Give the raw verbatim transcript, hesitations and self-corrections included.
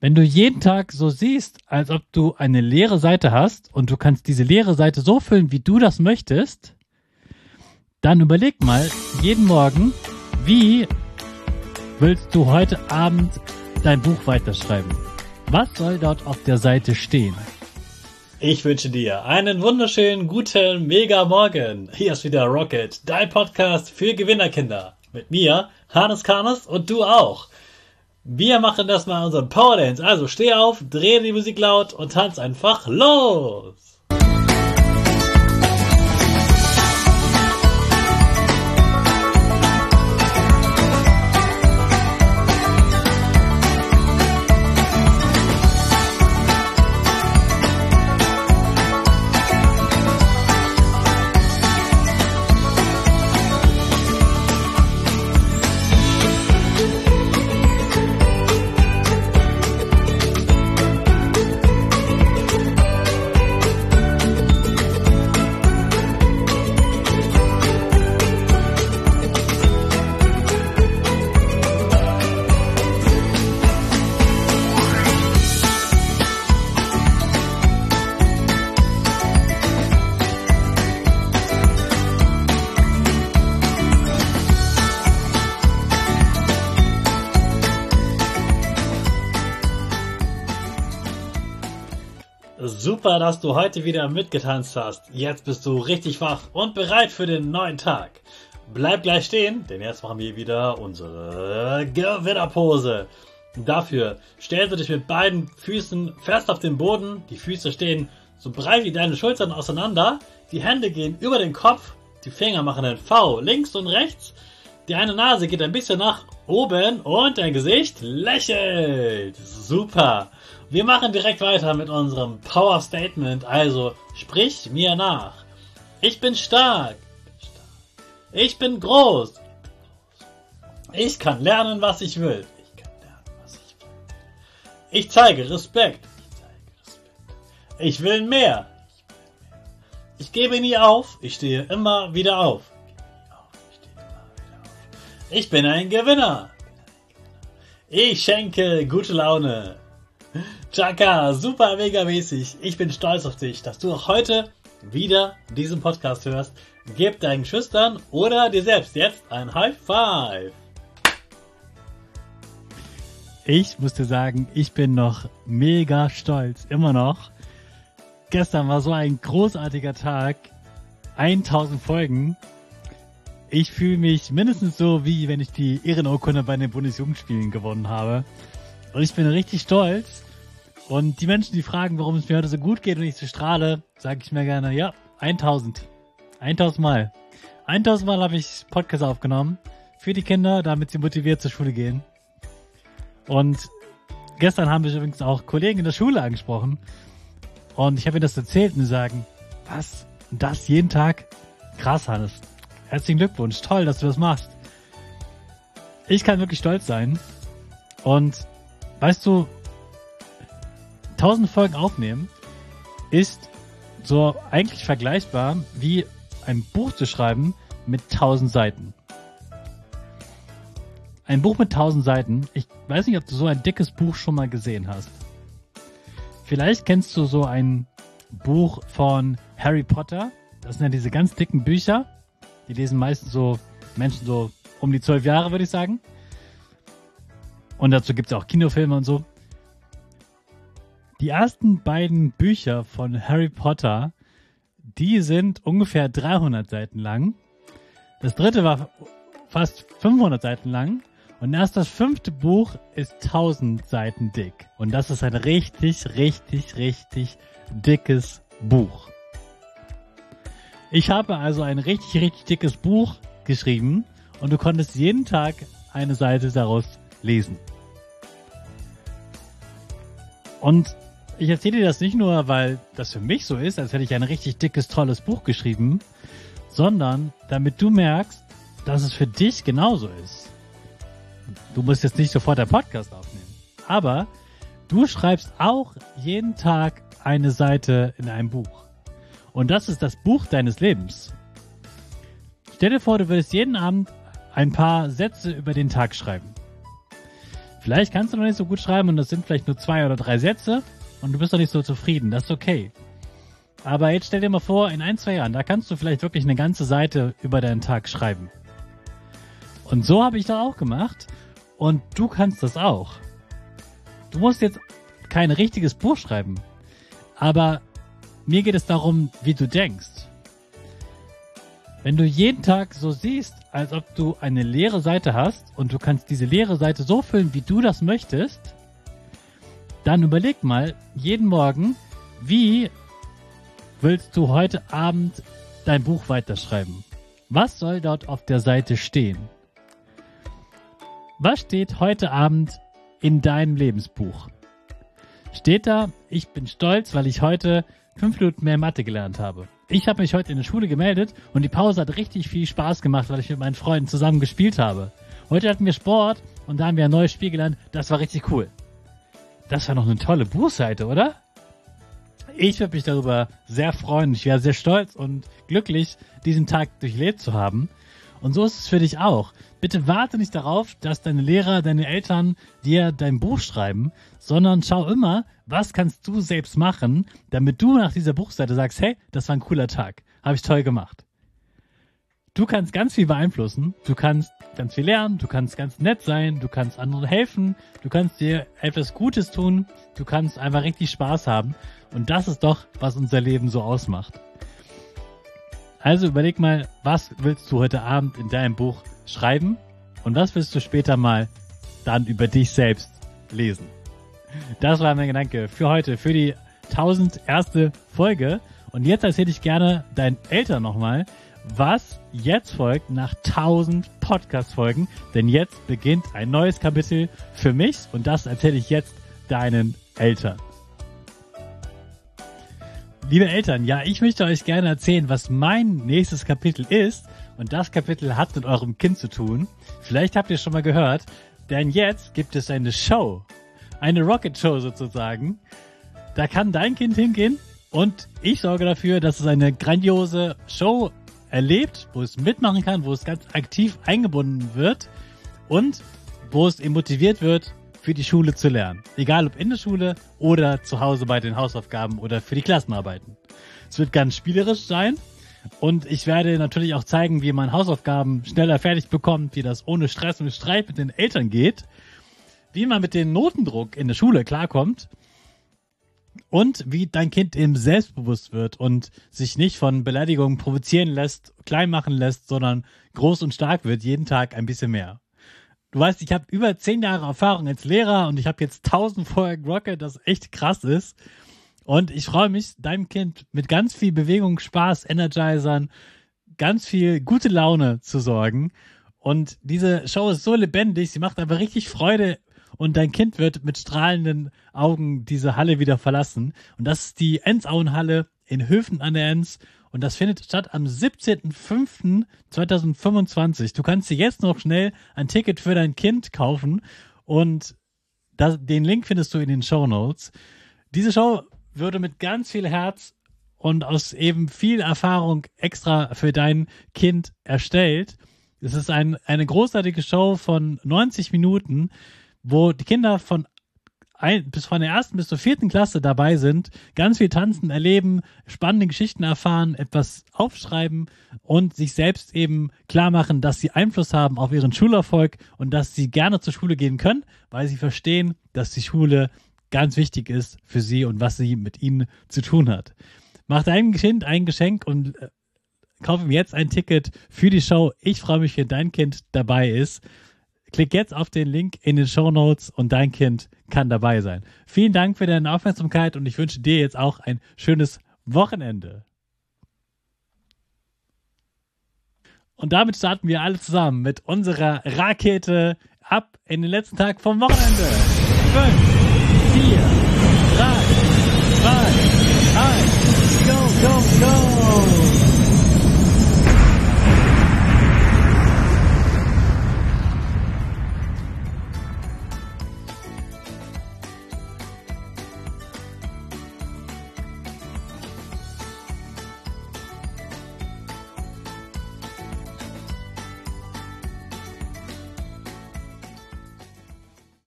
Wenn du jeden Tag so siehst, als ob du eine leere Seite hast und du kannst diese leere Seite so füllen, wie du das möchtest, dann überleg mal jeden Morgen, wie willst du heute Abend dein Buch weiterschreiben? Was soll dort auf der Seite stehen? Ich wünsche dir einen wunderschönen, guten, mega Morgen. Hier ist wieder Rocket, dein Podcast für Gewinnerkinder. Mit mir, Hannes Karnes und du auch. Wir machen das mal unseren Power Dance. Also steh auf, dreh die Musik laut und tanz einfach los. Super, dass du heute wieder mitgetanzt hast. Jetzt bist du richtig wach und bereit für den neuen Tag. Bleib gleich stehen, denn jetzt machen wir wieder unsere Gewinnerpose. Dafür stellst du dich mit beiden Füßen fest auf den Boden. Die Füße stehen so breit wie deine Schultern auseinander. Die Hände gehen über den Kopf. Die Finger machen ein V links und rechts. Die eine Nase geht ein bisschen nach oben und dein Gesicht lächelt. Super. Wir machen direkt weiter mit unserem Power Statement. Also sprich mir nach. Ich bin stark. Ich bin groß. Ich kann lernen, was ich will. Ich kann lernen, was ich will. Ich zeige Respekt. Ich will mehr. Ich gebe nie auf. Ich stehe immer wieder auf. Ich bin ein Gewinner. Ich schenke gute Laune. Chaka, super mega mäßig. Ich bin stolz auf dich, dass du auch heute wieder diesen Podcast hörst. Gib deinen Schüchtern oder dir selbst jetzt ein High Five. Ich muss dir sagen, ich bin noch mega stolz, immer noch. Gestern war so ein großartiger Tag. tausend Folgen. Ich fühle mich mindestens so, wie wenn ich die Ehrenurkunde bei den Bundesjugendspielen gewonnen habe. Und ich bin richtig stolz. Und die Menschen, die fragen, warum es mir heute so gut geht und ich so strahle, sage ich mir gerne, ja, tausend. tausend Mal. tausend Mal habe ich Podcast aufgenommen für die Kinder, damit sie motiviert zur Schule gehen. Und gestern haben mich übrigens auch Kollegen in der Schule angesprochen. Und ich habe ihnen das erzählt und sie sagen, was? Das jeden Tag? Krass, Hannes. Herzlichen Glückwunsch. Toll, dass du das machst. Ich kann wirklich stolz sein. Und weißt du, tausend Folgen aufnehmen ist so eigentlich vergleichbar wie ein Buch zu schreiben mit tausend Seiten. Ein Buch mit tausend Seiten. Ich weiß nicht, ob du so ein dickes Buch schon mal gesehen hast. Vielleicht kennst du so ein Buch von Harry Potter. Das sind ja diese ganz dicken Bücher. Die lesen meistens so Menschen so um die zwölf Jahre, würde ich sagen. Und dazu gibt es auch Kinofilme und so. Die ersten beiden Bücher von Harry Potter, die sind ungefähr dreihundert Seiten lang. Das dritte war fast fünfhundert Seiten lang. Und erst das fünfte Buch ist tausend Seiten dick. Und das ist ein richtig, richtig, richtig dickes Buch. Ich habe also ein richtig, richtig dickes Buch geschrieben und du konntest jeden Tag eine Seite daraus lesen. Und ich erzähle dir das nicht nur, weil das für mich so ist, als hätte ich ein richtig dickes, tolles Buch geschrieben, sondern damit du merkst, dass es für dich genauso ist. Du musst jetzt nicht sofort den Podcast aufnehmen, aber du schreibst auch jeden Tag eine Seite in einem Buch. Und das ist das Buch deines Lebens. Stell dir vor, du würdest jeden Abend ein paar Sätze über den Tag schreiben. Vielleicht kannst du noch nicht so gut schreiben und das sind vielleicht nur zwei oder drei Sätze und du bist noch nicht so zufrieden. Das ist okay. Aber jetzt stell dir mal vor, in ein, zwei Jahren, da kannst du vielleicht wirklich eine ganze Seite über deinen Tag schreiben. Und so habe ich das auch gemacht und du kannst das auch. Du musst jetzt kein richtiges Buch schreiben, aber mir geht es darum, wie du denkst. Wenn du jeden Tag so siehst, als ob du eine leere Seite hast und du kannst diese leere Seite so füllen, wie du das möchtest, dann überleg mal jeden Morgen, wie willst du heute Abend dein Buch weiterschreiben? Was soll dort auf der Seite stehen? Was steht heute Abend in deinem Lebensbuch? Steht da, ich bin stolz, weil ich heute fünf Minuten mehr Mathe gelernt habe. Ich habe mich heute in der Schule gemeldet und die Pause hat richtig viel Spaß gemacht, weil ich mit meinen Freunden zusammen gespielt habe. Heute hatten wir Sport und da haben wir ein neues Spiel gelernt. Das war richtig cool. Das war noch eine tolle Buchseite, oder? Ich würde mich darüber sehr freuen. Ich wäre sehr stolz und glücklich, diesen Tag durchlebt zu haben. Und so ist es für dich auch. Bitte warte nicht darauf, dass deine Lehrer, deine Eltern dir dein Buch schreiben, sondern schau immer, was kannst du selbst machen, damit du nach dieser Buchseite sagst, hey, das war ein cooler Tag, habe ich toll gemacht. Du kannst ganz viel beeinflussen, du kannst ganz viel lernen, du kannst ganz nett sein, du kannst anderen helfen, du kannst dir etwas Gutes tun, du kannst einfach richtig Spaß haben. Und das ist doch, was unser Leben so ausmacht. Also überleg mal, was willst du heute Abend in deinem Buch schreiben und was willst du später mal dann über dich selbst lesen. Das war mein Gedanke für heute, für die tausendste Folge. Und jetzt erzähle ich gerne deinen Eltern nochmal, was jetzt folgt nach tausend Podcast-Folgen. Denn jetzt beginnt ein neues Kapitel für mich und das erzähle ich jetzt deinen Eltern. Liebe Eltern, ja, ich möchte euch gerne erzählen, was mein nächstes Kapitel ist. Und das Kapitel hat mit eurem Kind zu tun. Vielleicht habt ihr es schon mal gehört, denn jetzt gibt es eine Show. Eine Rocket Show sozusagen. Da kann dein Kind hingehen und ich sorge dafür, dass es eine grandiose Show erlebt, wo es mitmachen kann, wo es ganz aktiv eingebunden wird und wo es eben motiviert wird, für die Schule zu lernen. Egal ob in der Schule oder zu Hause bei den Hausaufgaben oder für die Klassenarbeiten. Es wird ganz spielerisch sein und ich werde natürlich auch zeigen, wie man Hausaufgaben schneller fertig bekommt, wie das ohne Stress und Streit mit den Eltern geht, wie man mit dem Notendruck in der Schule klarkommt und wie dein Kind eben selbstbewusst wird und sich nicht von Beleidigungen provozieren lässt, klein machen lässt, sondern groß und stark wird, jeden Tag ein bisschen mehr. Du weißt, ich habe über zehn Jahre Erfahrung als Lehrer und ich habe jetzt tausend Folgen Rocket, das echt krass ist. Und ich freue mich, deinem Kind mit ganz viel Bewegung, Spaß, Energizern, ganz viel gute Laune zu sorgen. Und diese Show ist so lebendig, sie macht einfach richtig Freude und dein Kind wird mit strahlenden Augen diese Halle wieder verlassen. Und das ist die Enzauenhalle in Höfen an der Enz. Und das findet statt am siebzehnten fünften zweitausendfünfundzwanzig. Du kannst dir jetzt noch schnell ein Ticket für dein Kind kaufen und das, den Link findest du in den Shownotes. Diese Show würde mit ganz viel Herz und aus eben viel Erfahrung extra für dein Kind erstellt. Es ist ein, eine großartige Show von neunzig Minuten, wo die Kinder von Ein, bis von der ersten bis zur vierten Klasse dabei sind, ganz viel tanzen, erleben, spannende Geschichten erfahren, etwas aufschreiben und sich selbst eben klar machen, dass sie Einfluss haben auf ihren Schulerfolg und dass sie gerne zur Schule gehen können, weil sie verstehen, dass die Schule ganz wichtig ist für sie und was sie mit ihnen zu tun hat. Mach deinem Kind ein Geschenk und äh, kauf ihm jetzt ein Ticket für die Show. Ich freue mich, wenn dein Kind dabei ist. Klick jetzt auf den Link in den Shownotes und dein Kind kann dabei sein. Vielen Dank für deine Aufmerksamkeit und ich wünsche dir jetzt auch ein schönes Wochenende. Und damit starten wir alle zusammen mit unserer Rakete ab in den letzten Tag vom Wochenende. fünf, vier, drei, zwei, eins, go, go, go!